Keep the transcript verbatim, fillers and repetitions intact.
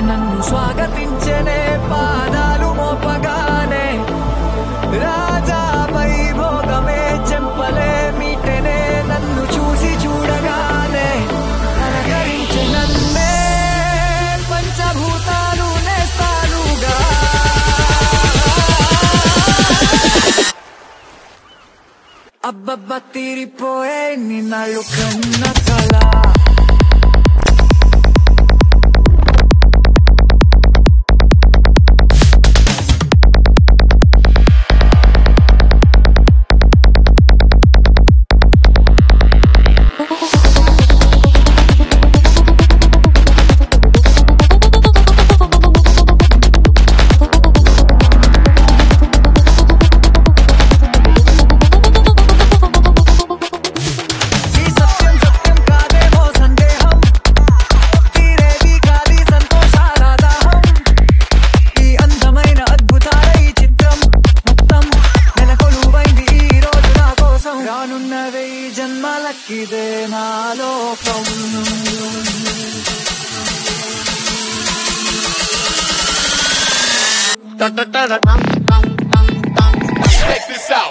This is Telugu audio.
నన్ను స్వాగతించనే పాదాలు మోపగానే రాజా వైభోగమే చెంపలే మీటనే నన్ను చూసి చూడగానే అలకరించే నన్నే పంచభూతాలు నేస్తాలుగా అబ్బబ్బ తీరిపోయే నిన్నాళ్ళు కన్న కళ రానున్నవే ఈ జన్మలకిదే నా లోకం Check this out.